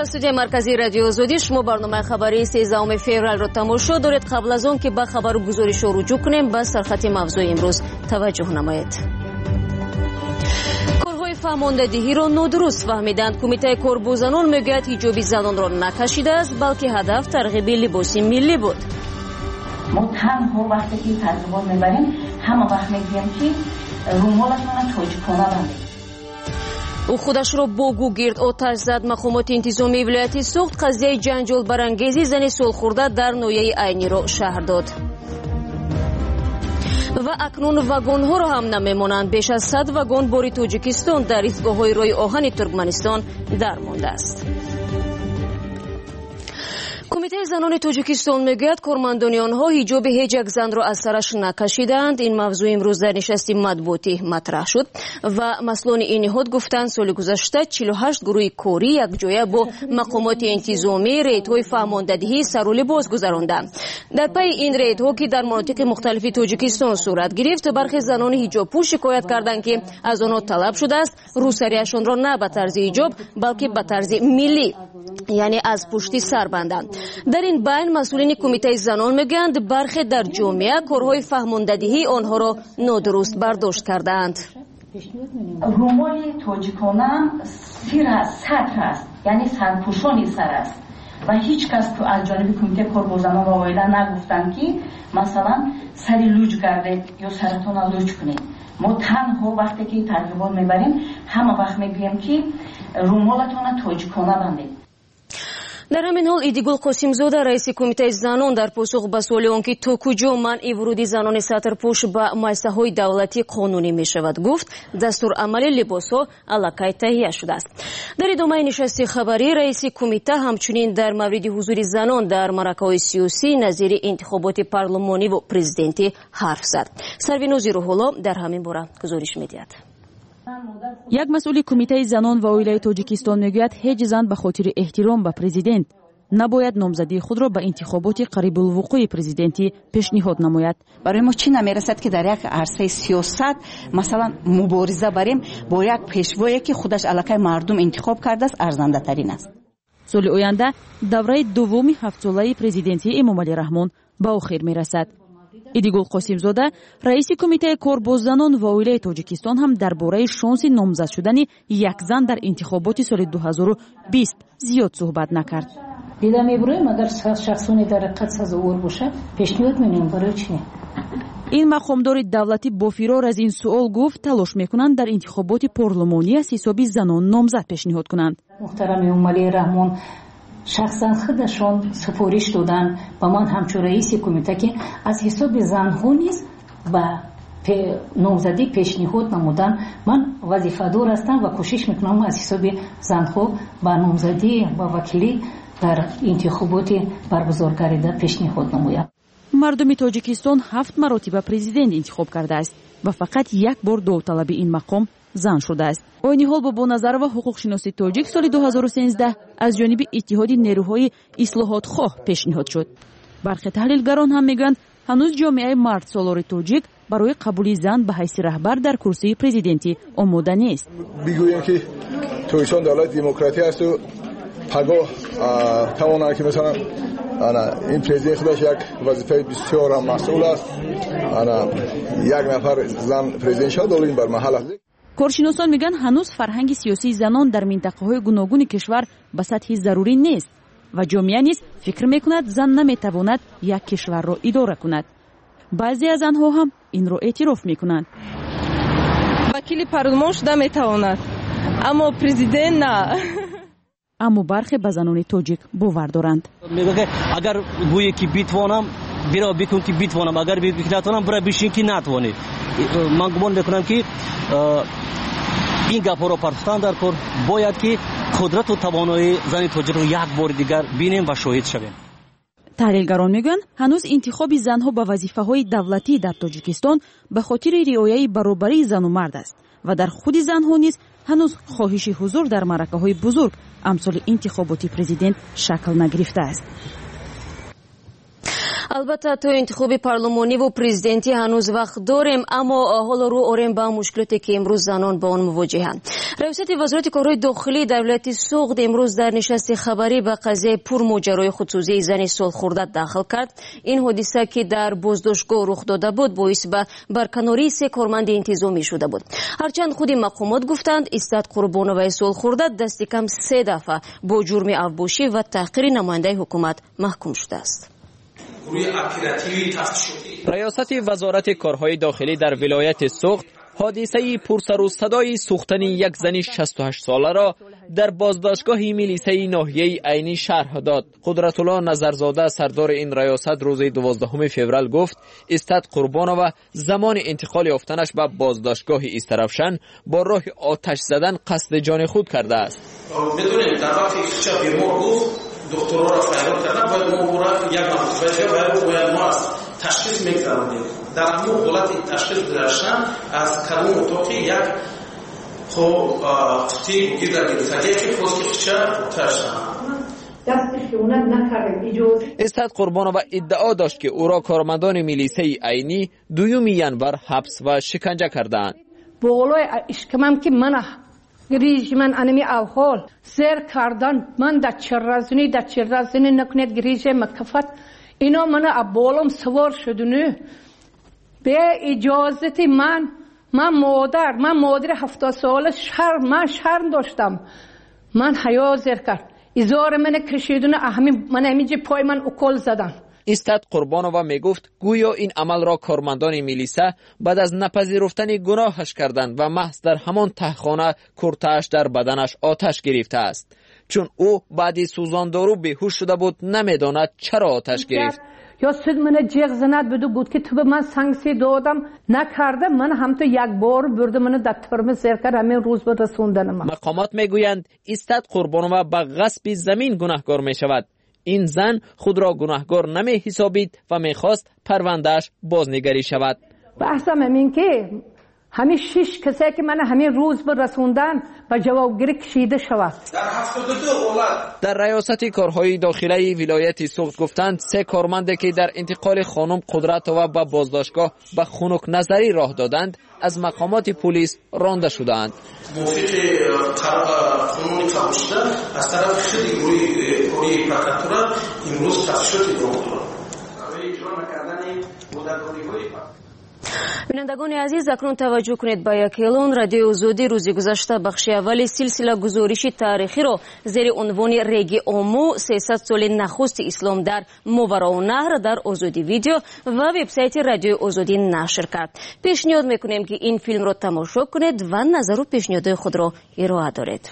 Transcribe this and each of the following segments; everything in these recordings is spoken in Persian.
از استودیوی مرکزی رادیو آزادی شما برنامه خبری 13 فوریه را تماشا دارید. قبل از آن که به خبر و گزارش رجوع کنیم به سرخط موضوع امروز توجه نمایید. کارهای فهماندهی را نادرست فهمیدند. کمیته کاربوزنان میگوید حجاب زنان را نکشیده است بلکه هدف ترغیب لباس ملی بود. ما تنها وقتی که ترغیبات میبریم همه وقت میگیم که رومالتون تاجیکانه بندید. او خودش را با گوگرد آتش زد. مقامات انتظامی ولایت سوخت قضیه جنجال برانگیزی زن سالخورده در نویه عینی را شهر داد. و اکنون واگن ها را هم نمیمانند. بیش از 100 واگن باری تاجیکستان در ایستگاه های راه آهن ترکمنستان درمانده است. کمیته زنان تاجیکستان میگوید کارمندان آنها حجاب هیچ یک زن را از سرش نکشیدند. این موضوع امروز در نشست مطبوعاتی مطرح شد و مسئولان این نهاد گفتند سال گذشته 48 گروه کاری یک جایه با مقامات انتظامی ریدهای فهماندهی سر و لباس گذراندند. در پی این ریدها که در مناطق مختلف تاجیکستان صورت گرفت برخی زنان حجاب پوش شکایت کردند که از آنها طلب شده است روسریشان را نه به طرز حجاب بلکه به طرز ملی یعنی از پشت سر بندند. در این بین مسئولین کمیته زنان میگویند برخی در جامعه کارهای فهماندهی آنها را نادرست برداشت کردند. رومال تاجیکانه سطر است یعنی سرپوشانی سر است و هیچ کس از جانب کمیته کاربوزنان و آوایده نگفتند که مثلا سری لوج گردید یا سرتون لوج کنید. ما تنها وقتی که ترغیبات میبریم همه وقت میگوییم که رومالتون تاجیکانه بندید. در همین حال ایدیگل قاسمزاده رئیس کمیته زنان در پاسخ به سوال آنکه تا کجا منع ورود زنان سطرپوش به مؤسسه‌های دولتی قانونی می شود گفت دستور عمل لباس‌ها الکی تهیه شده است. در ادامه نشست خبری رئیس کمیته همچنین در مورد حضور زنان در معرکه‌های سیاسی نظیر انتخابات پارلمانی و پرزیدنتی حرف زد. سروینوز روح‌الله در همین باره گزارش می‌دهد. یک مسئول کمیته زنان و اویلای تاجیکستان میگوید هیچ زن به خاطر احترام به پرزیدنت نباید نامزدی خود را به انتخابات قریب الوقوع پرزیدنتی پیشنهاد نماید. برای ما چی نمیرسد که در یک عرصه سیاست مثلا مبارزه بریم با یک پیشوایی که خودش الکی مردم انتخاب کرده است ارزنده ترین است. سال آینده دوره دوم 7 ساله پرزیدنتی امامعلی رحمان به آخر میرسد. ایدیگل قاسمزاده رئیس کمیته کاربوزنان و اویلای تاجیکستان هم درباره شانس نامزد شدن یک زن در انتخابات سال 2020 زیاد صحبت نکرد. دیدم میبریم اگر شخصونی در حقیقت سزاوار باشه پیشنهاد می‌کنیم برای چی؟ این مقامدار دولتی با فرار از این سوال گفت تلاش میکنند در انتخابات پارلمانی از حساب زنان نامزد پیشنهاد کنند. محترم امامعلی رحمان شخصا خودشان سفارش دادن با من همچون رئیس کمیته که از حساب زنها نیز به نامزدی پیشنهاد نمودن. من وظیفه‌دار هستم و کوشش میکنم از حساب زنها به نامزدی و وکیلی در انتخابات برگزار گردیده پیشنهاد نمویم. مردم تاجیکستان 7 مرتبه پرزیدنت انتخاب کرده است و فقط یک بار داوطلب این مقام زن شده است. این حال با نظر و حقوق شناسی تاجیک سال 2013 از جانب اتحاد نیروهای اصلاحات خواه پیشنهاد شد. برخی تحلیلگران هم میگویند هنوز جامعه مرد سالار تاجیک برای قبول زن به حیث رهبر در کرسی پرزیدنتی آماده نیست. میگویند که تاجیکستان دولت دموکراتی است و پگاه تواند که مثلا این پرزیدنت خودش یک وظیفه بسیار مسئول است. یک نفر زن پرزیدنت شد داریم بر محل است. کارشناسان میگن هنوز فرهنگ سیاسی زنان در منطقه‌های گوناگون کشور به سطح ضروری نیست و جامعه نیز فکر میکند زن نمیتواند یک کشور را اداره کند. بعضی از آنها هم این را اعتراف میکنند. وکیل پارلمان شده میتواند اما پرزیدنت نه. اما برخی به زنان تاجیک باور دارند. میگه اگر گویی که بتوانم برا بکن که بتوانم اگر بتوانم برا بشین که نتوانی. من گمان میکنم که این گپ‌ها را پرختن در کار باید که قدرت و توانایی زن تاجیک را یک بار دیگر بینیم و شاهد شویم. تحلیلگران میگن هنوز انتخاب زنها به وظیفه‌های دولتی در تاجیکستان به خاطر رعایت برابری زن و مرد است و در خود زنها نیز هنوز خواهش حضور در معرکه‌های بزرگ امثال انتخابات پرزیدنت شکل نگرفته است. البته تو انتخاب پارلمانی و پرزیدنتی هنوز وقت داریم، اما حالا رو آریم با مشکلاتی که امروز زنان با آن مواجهند. رئیست وزارت کارهای داخلی در ولایت سوغد امروز در نشست خبری به قضیه پرماجرای خودسوزی زن سالخورده داخل کرد. این حادثه که در بازداشتگاه رخ داده بود باعث به برکناری 3 کارمند انتظامی شده بود. هرچند خود مقامات گفتند استاد قربانوی سالخورده دست کم 3 دفعه با جرم افباشی و تحقیر نماینده حکومت محکوم شده است. ریاست وزارت کارهای داخلی در ولایت سوغد حادثه پرسر و صدای سوختن یک زن 68 ساله را در بازداشتگاه میلیسه ناحیه عینی شرح داد. قدرت الله نظرزاده سردار این ریاست روز 12 فوریه گفت استاد قربانوی زمان انتقال یافتنش به بازداشتگاه استرفشن با راه آتش زدن قصد جان خود کرده است. بدونیم در وقتی شب بیمار گفت دکترها را فریاد کردن باید ما او را یک مرتبه باید ما از تشخیص میگذراندیم. در همون حالت تشخیص داشتن از کلون اتاقی یک قطعی گیردن گرفتگی که پوستی تشتن استاد قربانوی ادعا داشت که او را کارمندان میلیسه عینی 2 ینور حبس و شکنجه کردند. بالای اشکمم که من گریجمن انمی احوال زیر کردن من در چرزنی نکند گریج مکفت اینا من ابالم سوار شدنه به اجازت من مادر 70 ساله شرم داشتم. من حیا زیر کرد ازار من کشیدن من همیجه پای من اکل زدن. استاد قربانوی می گفت گویا این عمل را کارمندان میلیسه بعد از نپذیرفتن گناهش کردند و محض در همان تهخانه کرته‌اش در بدنش آتش گرفته است. چون او بعد سوزان دارو بیهوش شده بود نمیداند چرا آتش گرفت. یا سید من جیغ زند بدو بود که تو به من سنگسی دادم نکرده من هم تو یک بار برده من در ترم زیر کرد همین روز به رسوندن من. مقامات میگویند استاد قربانوی به غصب زمین گناهکار می شود. این زن خود را گناهکار نمی حسابید و میخواست پروندهش بازنگری شود. بحثم همین که همین 6 کسی که من همین روز به رسوندن و جوابگیری کشیده شود. در ریاست کارهای داخلی ولایت سوغد گفتند 3 کارمند که در انتقال خانم قدرت و به بازداشتگاه به خنک نظری راه دادند از مقامات پلیس رانده شدند. موافق قانون قبول شده از طرف خیلی گروهی پرکتورا امروز تفتیشات ادامه دارد. برای اجرا نکردن بودگاری‌های بینندگان عزیز اکنون توجه کنید به یک اعلان. رادیو آزادی روزی گذشته بخش اول سلسله گزارشی تاریخی را زیر عنوان ریگ اومو 300 سال نخست اسلام در ماوراءالنهر در آزادی ویدیو و وبسایت رادیو آزادی نشر کرد. پیشنهاد میکنیم که این فیلم را تماشا کنید و نظر و پیشنهاد خود را ارائه دارید.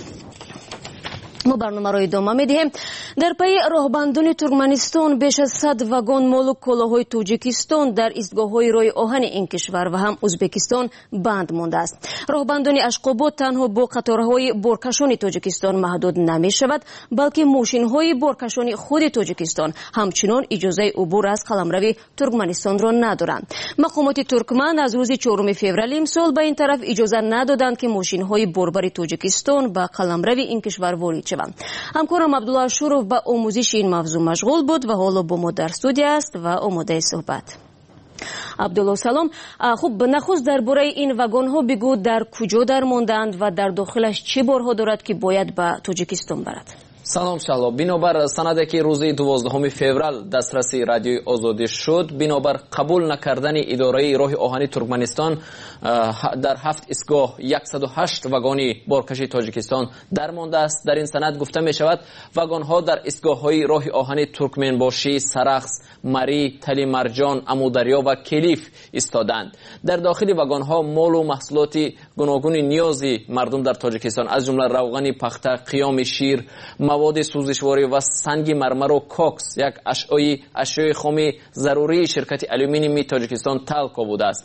ما برنامه را ادامه میدهیم. در پی راهبندان ترکمنستان بیش از 100 واگن مال و کالاهای تاجیکستان در ایستگاه‌های راه آهن این کشور و هم ازبکستان بند مانده است. راهبندان اشقاباد تنها با قطارهای بارکشان تاجیکستان محدود نمی شود، بلکه ماشین‌های بارکشان خود تاجیکستان همچنان اجازه عبور از قلمرو ترکمنستان را ندارند. مقامات ترکمن از روز 4 فوریه امسال به این طرف اجازه ندادند که ماشین‌های باربر تاجیکستان به قلمرو این کشور وارد شوند. همکارم عبدالله شروف با آموزش این موضوع مشغول بود و حالا با ما در استودیو است و آماده صحبت. عبدالله سلام. خوب نخست درباره این واگن ها بگو در کجا در ماندند و در داخلش چه بارها دارد که باید به تاجیکستان برد؟ سلام شهلا. بنابر سنده که روز 12 فوریه دسترسی رادیوی آزادی شد، بنابر قبول نکردن اداره راه آهن ترکمنستان در 7 ایستگاه 108 واگن بارکشی تاجیکستان درمانده است. در این سند گفته می شود واگن ها در ایستگاه های راه آهن ترکمنباشی، سرخس، مری، تلی مرجان، امودریا و کلیف ایستادند. در داخل واگن ها مال و محصولات گوناگون نیازی مردم در تاجیکستان از جمله روغن پخته، قیام شیر، مواد سوزشواری و سنگ مرمر و کوکس یک اشیاء خام ضروری شرکت آلومینیوم تاجیکستان تلقا بوده است.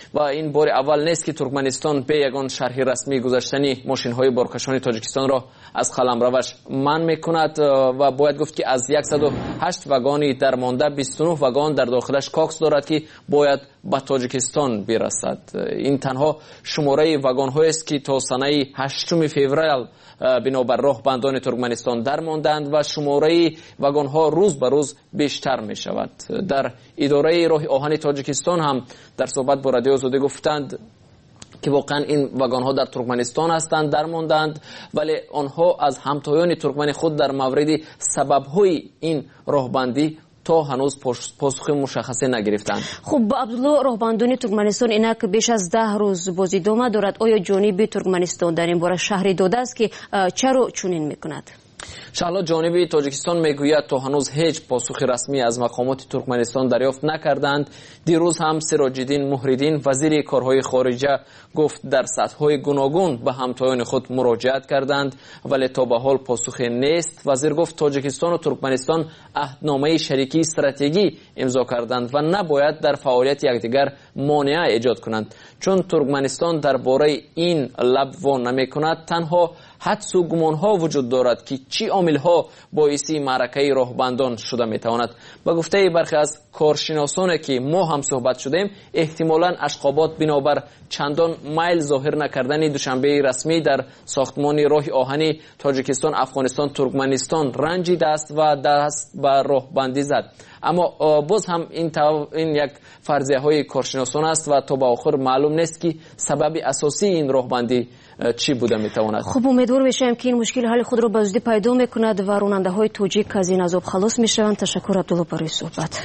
و این بار اول نیست که ترکمنستان به یگان شرح رسمی گذاشتن ماشین‌های بارکشان تاجیکستان را از قلمروش منع میکند و باید گفت که از 108 واگن درمانده 29 واگن در داخلش کاکس دارد که باید به تاجیکستان برسد. این تنها شماره واگن‌هایی است که تا سنه 8 فوریه بنابر راهبندان ترکمنستان درماندند و شماره واگن‌ها روز به روز بیشتر می شود. در اداره راه آهن تاجیکستان هم در صحبت با رادیو آزادی گفتند که واقعا این واگن‌ها در ترکمنستان هستند درماندند، ولی آنها از همتایان ترکمن خود در مورد سبب‌های این راهبندی تا هنوز پاسخ مشخصی نگرفتند. خب عبدالله، راهبندان ترکمنستان اینک بیش از 10 روز بازدیدامه دارد. آیا جانب ترکمنستان در این باره شهری داده است که چرا چنین میکند؟ شالا جانب تاجیکستان میگوید تا هنوز هیچ پاسخ رسمی از مقامات ترکمنستان دریافت نکردند. دیروز هم سراج‌الدین محردین وزیر کارهای خارجه گفت در سطح‌های گوناگون به همتایان خود مراجعت کردند ولی تا به حال پاسخ نیست. وزیر گفت تاجیکستان و ترکمنستان عهدنامه شریکی استراتژی امضا کردند و نباید در فعالیت یکدیگر مانع ایجاد کنند. چون ترکمنستان درباره این لب وا نمی‌کند، تنها حدس و گمان‌ها وجود دارد که چی عامل‌ها باعثی معرکه راهبندان شده می‌تواند. با گفته برخی از کارشناسانی که ما هم صحبت شدیم، احتمالاً اشقابات بنابر چندان میل ظاهر نکردن دوشنبه رسمی در ساختمان راه آهن تاجیکستان، افغانستان، ترکمنستان رنجیده است و دست به راهبندی زد. اما باز هم این یک فرضیه های کارشناسان است و تا به آخر معلوم نیست که سبب اساسی این راهبندی چی بوده میتواند. خب امیدوار میشم که این مشکل حل خود را به زودی پیدا میکند و راننده های توجیک از این عذاب خلاص میشوند. تشکر عبدالله برای صحبت.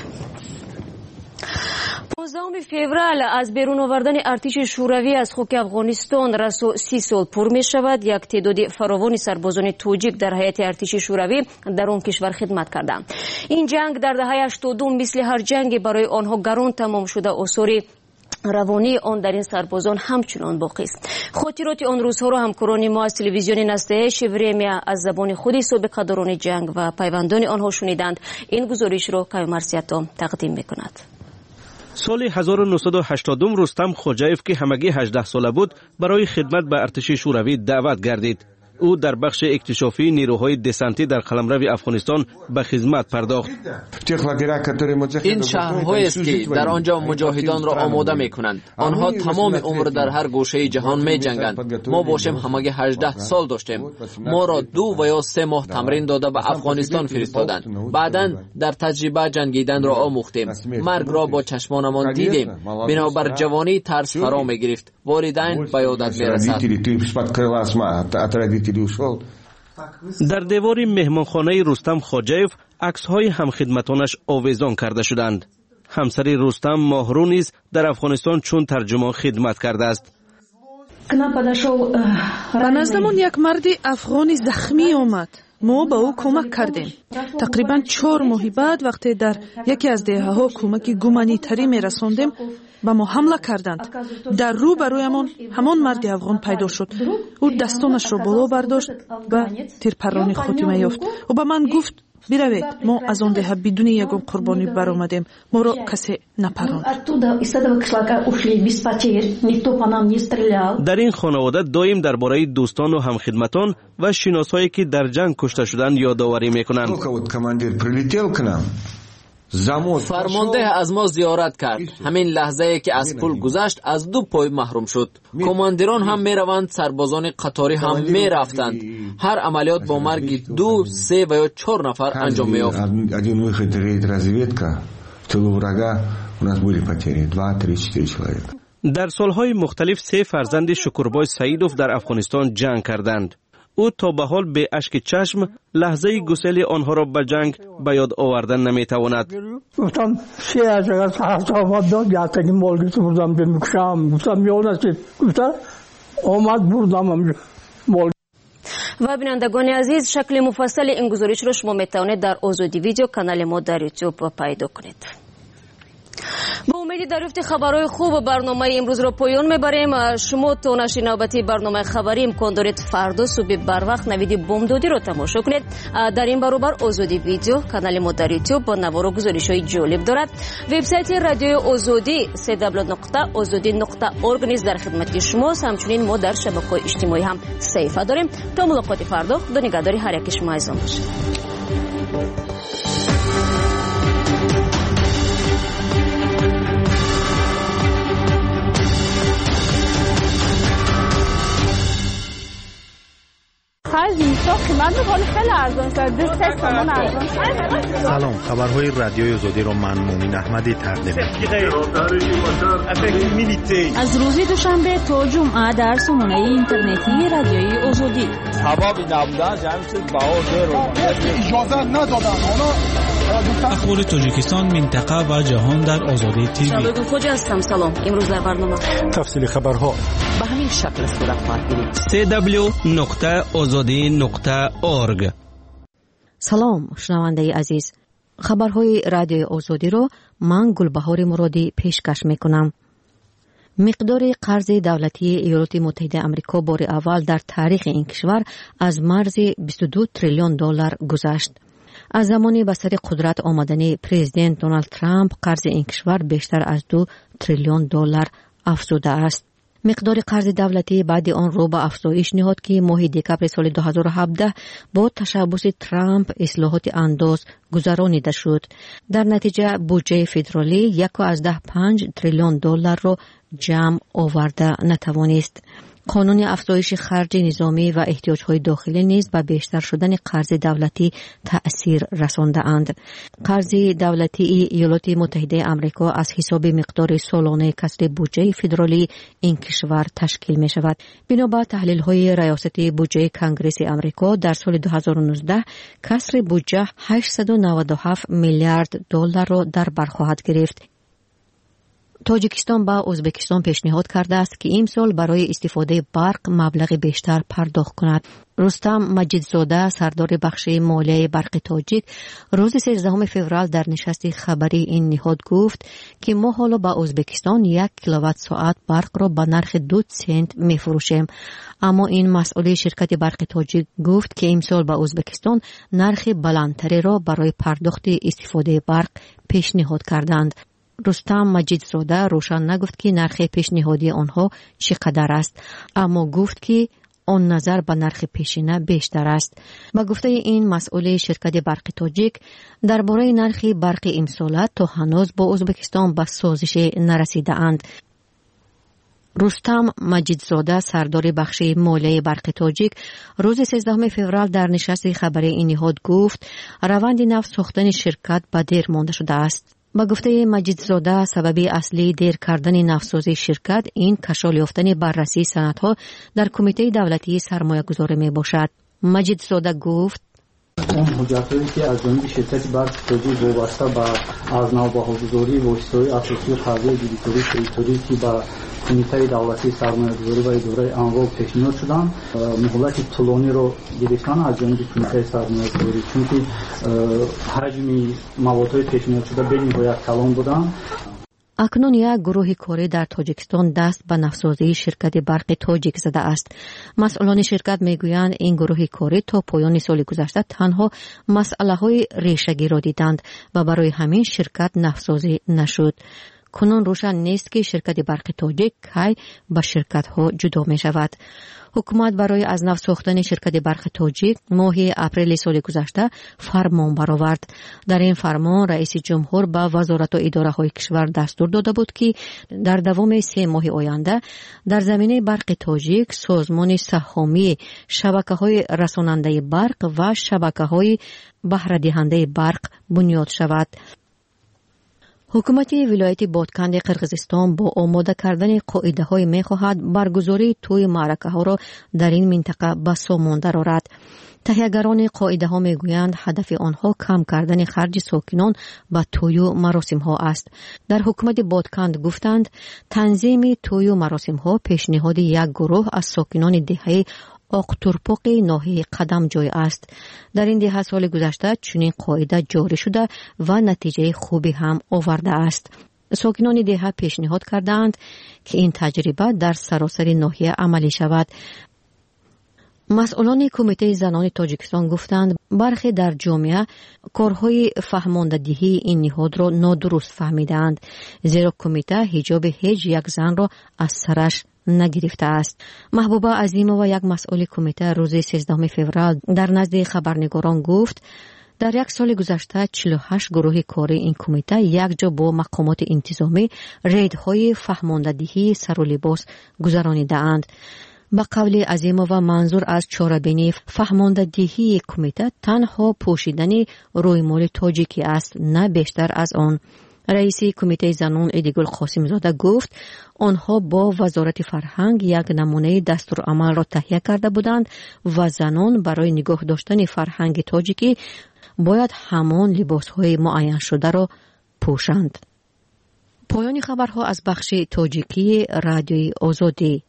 15 فوریه از بیرون آوردن ارتش شوروی از خاک افغانستان رسو 30 سال پر می شود. یک تعداد فراوان سربازان توجیک در هیئت ارتش شوروی در آن کشور خدمت کردند. این جنگ در دهه 80 مثل هر جنگ برای آنها گران تمام شده. آثار روانی آن در این سربازان همچنان باقی است. خاطرات آن روزها را همکاران ما از تلویزیون نستهش ورمیا از زبان خود سابق دوران جنگ و پیوندان آنها شنیدند. این گزارش را کاوه مرسیتا تقدیم میکند. سال 1980 رستم خوجایف که همگی 18 ساله بود برای خدمت به ارتش شوروی دعوت گردید. او در بخش اکتشافی نیروهای دسانتی در قلمرو افغانستان به خدمت پرداخت. این شهرهایی است که در آنجا مجاهدان را آماده می‌کنند. آنها تمام عمر در هر گوشه جهان می‌جنگند. ما باشیم همگی 18 سال داشتیم. ما را 2 و یا 3 ماه تمرین داده به افغانستان فرستادند. بعداً در تجربه جنگیدن را آموختیم. مرگ را با چشمانمان دیدیم. بنابر جوانی ترس فرا می‌گرفت. والدین به یادت می‌رسد. در دیوار مهمانخانه رستم خوجایف عکس‌های همخدمتانش آویزان کرده شدند. همسر رستم ماهرو نیز در افغانستان چون ترجمان خدمت کرده است. به نزدمون یک مرد افغانی زخمی آمد. ما به او کمک کردیم. تقریبا 4 ماه بعد وقتی در یکی از دهه‌ها کمک گومانیتری می‌رساندیم به ما حمله کردند. در رو برویمان همان مرد افغان پیدا شد. او دستانش را بالا برداشت و تیرپرانی خاتمه یافت. او به من گفت بروید، ما از آن ده بدون یگان قربانی برآمدیم، ما را کسی نپراند. در این خانواده دایم درباره دوستان و همخدمتان و شناسایی که در جنگ کشته شدند یادآوری میکنند. فرمانده از ما زیارت کرد. همین لحظه که از پل گذشت از 2 پای محروم شد. کماندیران هم میروند، سربازان قطاری هم میرفتند. هر عملیات با مرگ 2، 3 و یا 4 نفر انجام میافت. در سالهای مختلف 3 فرزند شکربای سعیدوف در افغانستان جنگ کردند. او تا به حال به اشک چشم لحظه گسیل آنها را به جنگ به یاد آوردن نمیتواند. گفتم چه از هفت آمد داد یا تاکی مولگیت بردم بمیکشم. گفتم یادست گفتم آمد بردم و بینندگان عزیز، شکل مفصل این گزارش را شما میتوانید در آزادی ویدیو کانال ما در یوتیوب پیدا کنید. با امید دریافت خبرهای خوب برنامه امروز را پایان میبریم. شما تا نشر نوبتی برنامه خبری امکان دارید فردا صبح بر وقت نوید بامدادی را تماشا کنید. در این برابر آزادی ویدیو کانال ما در یوتیوب با نوار و گزارش‌های جالب دارد. وبسایت رادیو آزادی www.azadi.org نیز در خدمت شماست. همچنین ما در شبکه‌های اجتماعی هم صفحه داریم. تا ملاقات فردا، خدا نگهداری هر یک شما عزیزان باشید. سلام، خبرهای رادیوی آزادی رو من مومن احمدی تقدیم می‌کنم. از روز دوشنبه تا جمعه در سامانه اینترنتی رادیوی آزادی. سبب نبودن جمعیت بهادر رو اجازه ندادن. اخبار تاجیکستان، منطقه و جهان در آزادی تیوی. شبکه خوجا هستم. سلام. امروز در برنامه تفصیل خبرها به همین شکل صورت می‌گیرد. www.azadi.org. سلام شنونده عزیز، خبرهای رادیو آزادی رو من گلبهار مرادی پیشکش میکنم. مقدار قرض دولتی ایالات متحده آمریکا بار اول در تاریخ این کشور از مرز 22 تریلیون دلار گذشت. از زمانی به سر قدرت آمدن پرزیدنت دونالد ترامپ قرض این کشور بیشتر از 2 تریلیون دلار افزوده است. مقدار قرض دولتی بعد آن رو به افزایش نهاد که ماه دکبر سال 2017 با تشبث ترامپ اصلاحات انداز گذرانیده شد. در نتیجه بودجه فدرالی 1.5 تریلیون دلار را جمع آورده نتوانست. قانون افزایش خرج نظامی و احتیاجهای داخلی نیز به بیشتر شدن قرض دولتی تأثیر رسانده اند. قرض دولتی ایالات متحده آمریکا از حساب مقدار سالانه کسر بودجه فدرالی این کشور تشکیل می شود. بنابر تحلیل های ریاست بودجه کنگره آمریکا در سال 2019 کسر بودجه 897 میلیارد دلار را در بر خواهد گرفت. تاجیکستان با ازبکستان پیشنهاد کرده است که امسال برای استفاده برق مبلغ بیشتر پرداخت کند. رستم مجیدزاده سردار بخش مالیه برق تاجیک روز 13 فوریه در نشست خبری این نهاد گفت که ما حالا با ازبکستان 1 کیلووات ساعت برق را به نرخ 2 سنت می‌فروشیم. اما این مسئول شرکت برق تاجیک گفت که امسال با ازبکستان نرخ بلندتری را برای پرداخت استفاده برق پیشنهاد کردند. رستم مجیدزاده روشن نگفت که نرخ پیشنهادی آنها چقدر است، اما گفت که آن نظر به نرخ پیشینه بیشتر است. با گفته این مسئول شرکت برق تاجیک درباره نرخ برق امسال تا هنوز با ازبکستان به سازش نرسیده اند. رستم مجیدزاده سردار بخش مالیه برق تاجیک روز 13 فوریه در نشست خبری این نهاد گفت روند نفت ساختن شرکت به دیر مانده شده است. با گفته مجیدزاده سبب اصلی دیر کردن نفتسازی شرکت این کشال یافتن بررسی سندها در کمیته دولتی سرمایه گذاری می باشد. مجیدزاده گفت اون حجتهایی که از جانب شرکت برق تاجیک وابسته به ارزنامه‌گذاری واسطه‌های اساسی قرارداد دیدیتوری تریتوری که با کمیته دولتی سرمایه گذاری و اداره اموال پیشنهاد شدن مهلت طولانی رو گرفتن از جانب کمیته سرمایه گذاری، چون که حجم موادهای پیشنهاد شده به نهایت کلان بودن. اکنون یک گروه کاری در تاجیکستان دست به نفتسازی شرکت برق تاجیک زده است. مسئولان شرکت میگویند این گروه کاری تا پایان سال گذشته تنها مسئله‌های ریشه‌گی را دیدند و برای همین شرکت نفتسازی نشد. کنون روشن نیست که شرکت برق تاجیک کی با شرکت ها جدا می شود. حکومت برای از نو ساختن شرکت برق تاجیک ماه اپریل سال گذشته فرمان برآورد. در این فرمان رئیس جمهور به وزارت و اداره های کشور دستور داده بود که در دوام 3 ماه آینده در زمینه برق تاجیک سازمان سهامی شبکه های رساننده برق و شبکه های بهره دهنده برق بنیاد شود. حکومت ولایت بادکند قرقیزستان با آماده کردن قاعده های می خواهد برگزاری توی معرکه ها را در این منطقه به سامان درآورد. تهیه‌گران قاعده ها می گویند هدف آنها کم کردن خرج ساکنان به توی مراسم ها است. در حکومت بادکند گفتند تنظیم توی مراسم ها پیشنهاد یک گروه از ساکنان دهه آقتورپاق ناحیه قدم جای است. در این 10 سال گذشته چنین قاعده جاری شده و نتیجه خوبی هم آورده است. ساکنان دهه پیشنهاد کردند که این تجربه در سراسر ناحیه عملی شود. مسئولان کمیته زنان تاجیکستان گفتند برخی در جامعه کارهای فهماندهی این نهاد را نادرست فهمیدند، زیرا کمیته حجاب هیچ یک زن را از سرش نگرفته است. محبوبه عظیمова یک مسئول کمیته روز 13 فوریه در نزد خبرنگاران گفت در یک سال گذشته 48 گروه کاری این کمیته یک جا با مقامات انتظامی ریدهای فهماندهی سر و لباس گذرانیده‌اند. به قول عظیمова منظور از چاره‌بینی فهماندهی کمیته تنها پوشیدن رویمال تاجیکی است، نه بیشتر از آن. رئیس کمیته زنان ایدگل قاسم زاده گفت آنها با وزارت فرهنگ یک نمونه دستورالعمل را تهیه کرده بودند و زنان برای نگاه داشتن فرهنگ تاجیکی باید همان لباس‌های معین شده را پوشند. پایان خبرها از بخش تاجیکی رادیوی آزادی.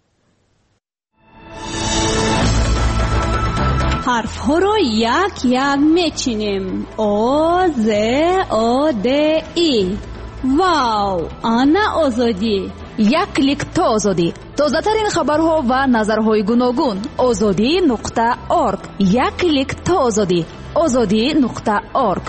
حرف ها رو یک یک میچینیم. آ ز آ د ای. واو، آنا آزادی. یک کلیک تا آزادی. تازه ترین خبرها و نظرهای گوناگون. azadi.org. یک کلیک تا آزادی. azadi.org.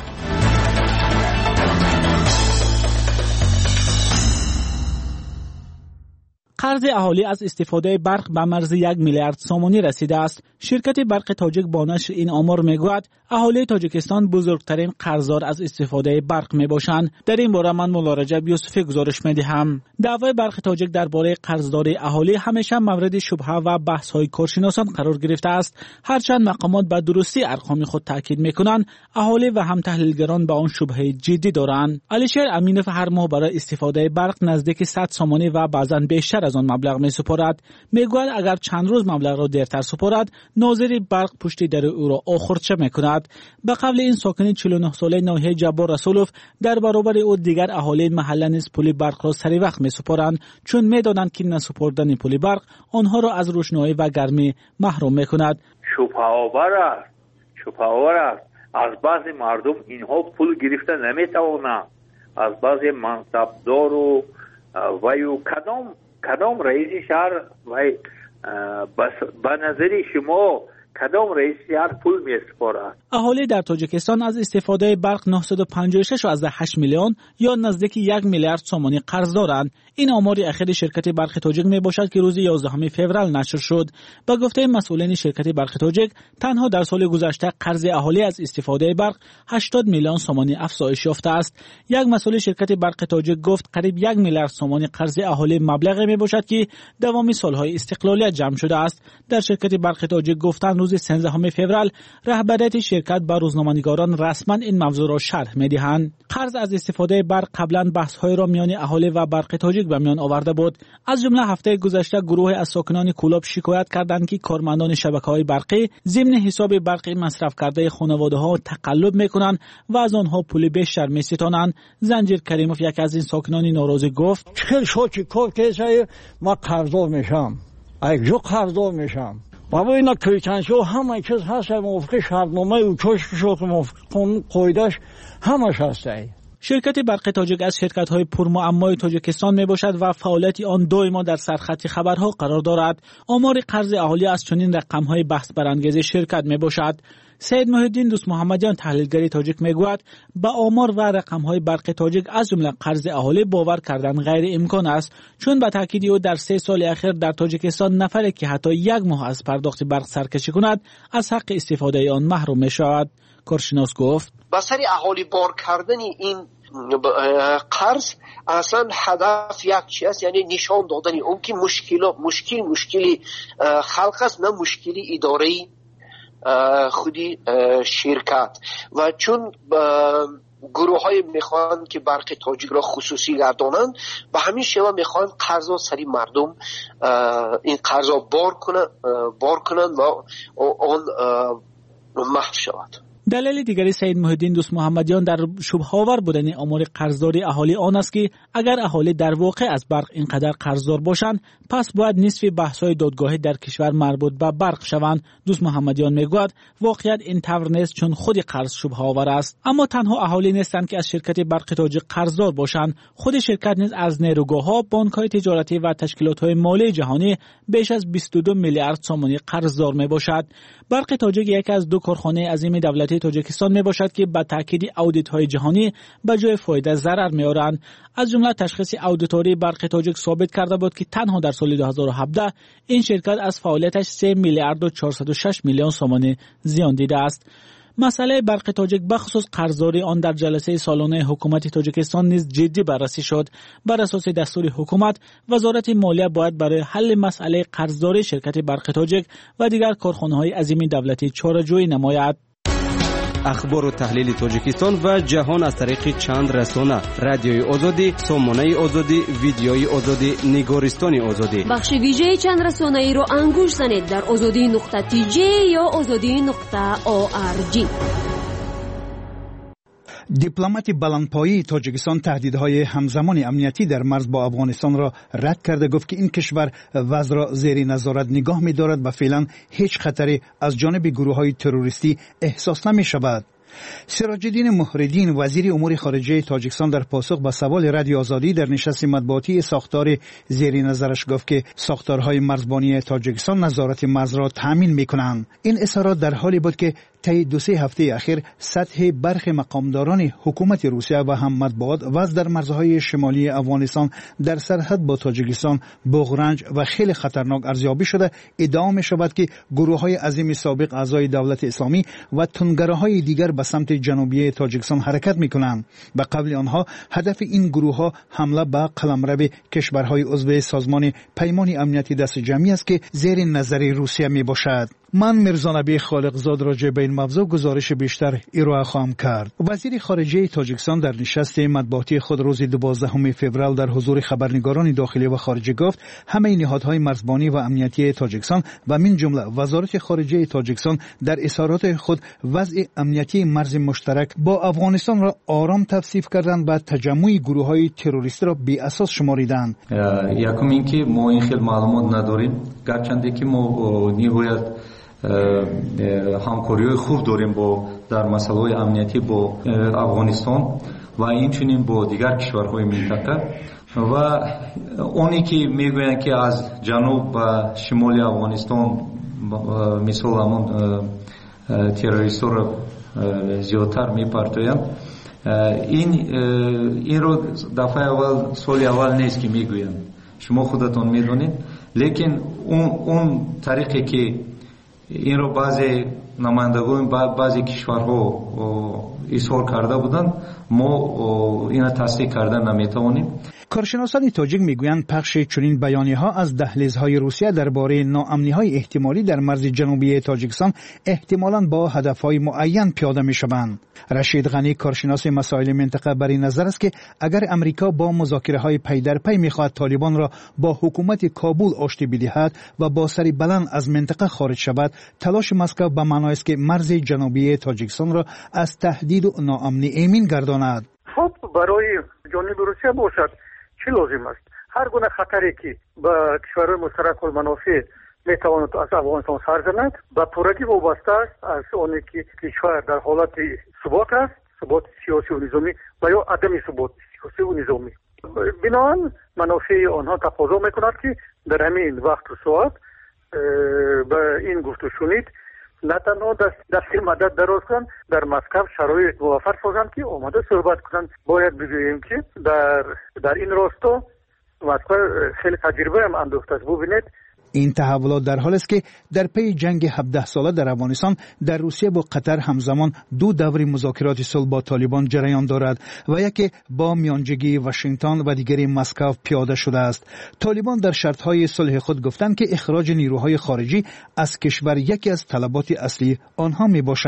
قرض اهالی از استفاده برق به مرز 1 میلیارد سومانی رسیده است. شرکت برق تاجیک با نشر این آمار میگوید اهالی تاجیکستان بزرگترین قرضدار از استفاده برق میباشند. در این باره من مولا رجب یوسفی گزارش میدهم. دعوای برق تاجیک درباره قرضداری اهالی همیشه مورد شبهه و بحث‌های کارشناسان قرار گرفته است. هرچند مقامات به درستی ارقام خود تاکید میکنند، اهالی و هم تحلیلگران به آن شبهه جدی دارند. علیشیر امینوف هر ماه برای استفاده برق نزدیک 100 سومانی و بعضاً بیشتر از آن مبلغ می‌سپارد. میگوید اگر چند روز مبلغ را دیرتر سپارد، ناظر برق پشت در او را آخردشه میکند. به قول این ساکن 49 ساله ناحیه جبار رسولوف، در برابر او دیگر اهالی محله نیز پول برق را سری وقت می‌سپارند، چون می‌دانند که نسپردن پول برق آنها را از روشنایی و گرمی محروم می‌کند. شبه‌آور است. از بعضی مردم اینها پول گرفته نمی‌توانند. از بعضی منصبدار و کدام رئیس شهر به نظر شما کدام رئیس شهر پول می‌سپارد؟ اهالی در تاجیکستان از استفاده برق 956.8 میلیون یا نزدیک 1 میلیارد سومانی قرض دارند. این آمار اخیر شرکت برق تاجیک میباشد که روز 11 فوریه نشر شد. با گفته مسئولین شرکت برق تاجیک، تنها در سال گذشته قرض اهالی از استفاده برق 80 میلیون سومانی افزایش یافته است. یک مسئول شرکت برق تاجیک گفت قریب 1 میلیارد سومانی قرض اهالی مبلغی میباشد که دوام سالهای استقلالیت جمع شده است. در شرکت برق تاجیک گفتند روز 13 فوریه رهبریت شرکت با روزنامه‌نگاران رسما این موضوع را شرح می‌دهند. قرض از استفاده برق قبلا بحث‌های را میان اهالی و برق تاجیک به میان آورده بود. از جمله هفته گذشته گروه از ساکنان کولاب شکایت کردند که کارمندان شبکه‌های برقی ضمن حساب برقی مصرف کرده خانواده‌ها تقلب می‌کنند و از آنها پول بیشتر می‌ستانند. زنجیر کریموف یک از این ساکنان ناراضی گفت: خیلی شوکی کیسه ما قرضدار میشم. اگه قرضدار میشم بابا اینا کریتنشو همه چیز هست، موافق شرطنامه و کشکشو که موافق قایدش همش هسته. شرکت برق تاجیک از شرکت‌های پرمعمای تاجیکستان میباشد و فعالیت آن دائما در سرخط خبرها قرار دارد. آمار قرض اهالی از چنین رقم‌های بحث برانگیز شرکت میباشد. سید محی‌الدین دوست محمدیان تحلیلگر تاجیک میگوید با آمار و رقم‌های برق تاجیک از جمله قرض اهالی باور کردن غیر امکان است، چون به تاکید او در 3 سال اخیر در تاجیکستان نفری که حتی 1 ماه از پرداخت برق سرکشی کند از حق استفاده آن محروم میشود. کارشناس گفت بسر اهالی بار کردن این قرض اصلا هدف یک چیز است، یعنی نشان دادن اون که مشکلی خلق است، نه مشکلی اداری خودی شرکت. و چون گروه های میخوان که برق تاجیک را خصوصی گردانند، به همین شیوه میخوان قرضا سری مردم این قرضا بار کنند و آن محو شود. دلیل دیگری سید محی الدین دوست محمدیان در شبه‌آور بودن آمار قرضداری اهالی آن است که اگر اهالی در واقع از برق اینقدر قرضدار باشند پس باید نصف بحث‌های دادگاهی در کشور مربوط به برق شوند. دوست محمدیان میگوید واقعیت این طور نیست چون خود قرض شبه‌آور است. اما تنها اهالی نیستند که از شرکت برق تاجیک قرضدار باشند. خود شرکت نیز از نیروگاه‌ها، بانک‌های تجارتی و تشکیلات‌های مالی جهانی بیش از 22 میلیارد سومانی قرضدار میباشد. برق تاجیک یکی از دو کارخانه عظیم دولتی تاجیکستان میباشد که با تاکید اودیت‌های جهانی به جای فایده ضرر می‌آورند. از جمله تشخیص اودیتوری برق تاجیک ثابت کرده بود که تنها در سال 2017 این شرکت از فعالیتش 3 میلیارد و 406 میلیون سومانی زیان دیده است. مسئله برق تاجیک بخصوص قرضداری آن در جلسه سالانه حکومت تاجیکستان نیز جدی بررسی شد. بر اساس دستور حکومت، وزارت مالیه باید برای حل مسئله قرضداری شرکت برق تاجیک و دیگر کارخانه‌های عظیم دولتی چاره‌جویی نماید. اخبار و تحلیل تاجیکستان و جهان از طریق چند رسانه: رادیوی آزادی، سامانه آزادی، ویدیوی آزادی، نگارستان آزادی. بخش ویژه چند رسانه ای رو انگوش زنید در azadi.tj یا azadi.org. دیپلمات بلندپایه تاجیکستان تهدیدهای همزمان امنیتی در مرز با افغانستان را رد کرده، گفت که این کشور وضع را زیر نظارت نگاه می‌دارد و فعلا هیچ خطری از جانب گروه‌های تروریستی احساس نمی‌شود. سراج الدین محردین وزیر امور خارجه تاجیکستان در پاسخ به سوال رادیو آزادی در نشست مطبوعاتی ساختار زیر نظرش گفت که ساختارهای مرزبانی تاجیکستان نظارت مرز را تامین می‌کنند. این اظهارات در حالی بود که طی 2-3 هفته اخیر سطح برخی مقامداران حکومت روسیه و هم مطبوعات وضع در مرزهای شمالی افغانستان در سرحد با تاجیکستان بغرنج و خیلی خطرناک ارزیابی شده. ادعا می شود که گروه‌های عظیم سابق اعضای دولت اسلامی و تندگرهای دیگر به سمت جنوبی تاجیکستان حرکت می‌کنند. به قبل آنها هدف این گروه‌ها حمله به قلمرو کشورهای عضو سازمان پیمان امنیتی دست جمعی است که زیر نظر روسیه میباشد. من میرزا نبی خالقزاد راجع به این موضوع گزارش بیشتر ارائه خواهم کرد. وزیر خارجه تاجیکستان در نشست مطبوعاتی خود روز 12 فوریه در حضور خبرنگاران داخلی و خارجی گفت همه نهادهای مرزبانی و امنیتی تاجیکستان و من جمله وزارت خارجه تاجیکستان در اظهارات خود وضع امنیتی مرز مشترک با افغانستان را آرام توصیف کردند و تجمع گروه‌های تروریستی را بی اساس شماریدند. یکم اینکه ما این خیلی معلومات نداریم، گرچنده که ما نهایت همکاری خوب داریم با در مسائل امنیتی با افغانستان و اینچنین با دیگر کشورهای منطقه و اونی که میگویند که از جنوب و شمال افغانستان مثال همون تروریست‌ها را زیادتر میپرتویند، این رو دفعه اول سال اول نیست که میگویند، شما خودتون میدونید. لیکن اون طریقی که این رو بعضی نمایندگان بعضی کشورها اظهار کرده بودند، ما این تصدیق کردن نمیتوانیم. کارشناسان تاجیک میگویند پخش چنین بیانیه‌ها از دهلیزهای روسیه درباره ناامنی‌های احتمالی در مرز جنوبی تاجیکستان احتمالاً با هدف‌های معین پیاده می‌شوند. رشید غنی کارشناس مسائل منطقه بر این نظر است که اگر امریکا با مذاکره‌های پی در پی می‌خواهد طالبان را با حکومت کابل آشتی بدهد و با سری بلند از منطقه خارج شود، تلاش مسکو به معنای است که مرز جنوبی تاجیکستان را از تهدید و ناامنی ایمن گرداند. خب برای جانب روسیه باشد چی لازم است؟ هر گونه خطری که به کشورهای مشترک المنافع میتواند از افغانستان سر زند به پورگی وابسته است از آنی که کشور در حالت ثبات است، ثبات سیاسی و نظامی و یا عدم ثبات سیاسی و نظامی. بنابراین منافع آنها تقاضا میکند که در همین وقت و ساعت به این گفت و شنید نه تنها دست مدد دراز کنند، در مسکو شرایط موفق سازند که آماده صحبت کنند. باید بگوییم که در این راستا مسکو خیلی تجربه هم اندوخته است. ببینید این تحولات در حال است که در پی جنگ 17 ساله در افغانستان در روسیه با قطر همزمان دو دور مذاکرات صلح با طالبان جریان دارد و یکی با میانجیگی واشنگتن و دیگری مسکو پیاده شده است. طالبان در شرطهای صلح خود گفتند که اخراج نیروهای خارجی از کشور یکی از طلبات اصلی آنها می باشد.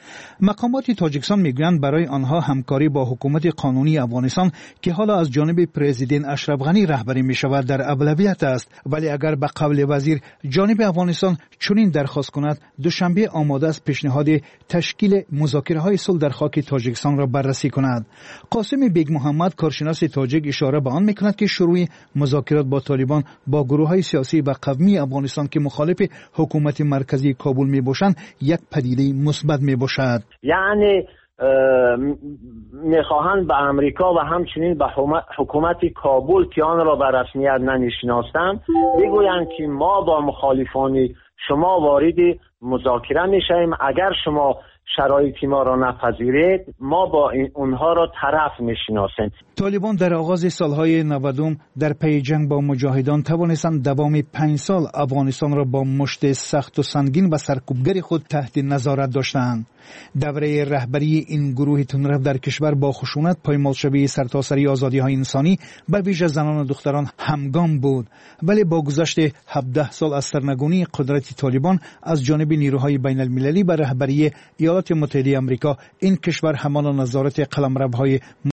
مقامات تاجیکستان میگویند برای آنها همکاری با حکومت قانونی افغانستان که حالا از جانب پرزیدنت اشرف غنی رهبری می شود در اولویت است، ولی اگر به قول وزیر جانب افغانستان چنین درخواست کند، دوشنبه آماده است پیشنهاد تشکیل مذاکره های صلح در خاک تاجیکستان را بررسی کند. قاسم بیگ محمد کارشناس تاجیک اشاره به آن میکند که شروع مذاکرات با طالبان با گروه های سیاسی و قومی افغانستان که مخالف حکومت مرکزی کابل می باشند یک پدیده مثبت می باشد. یعنی میخواهند به امریکا و همچنین به حکومت کابل که آن را به رسمیت نمیشناسند بگویند که ما با مخالفان شما وارد مذاکره میشیم، اگر شما شرایطی ما را نپذیرید ما با اونها را طرف میشناسیم. طالبان در آغاز سالهای 90 در پی جنگ با مجاهدان توانستند دوام 5 سال افغانستان را با مشت سخت و سنگین و سرکوبگر خود تحت نظارت داشتند. دوره رهبری این گروه تندرو در کشور با خشونت پایمال شوی سرتاسری آزادی‌های انسانی به ویژه زنان و دختران همگام بود، ولی با گذشت 17 سال از سرنگونی قدرت طالبان از جانب نیروهای بین المللی به رهبری ایالات متحده آمریکا، این کشور همان نظارت قلمروهای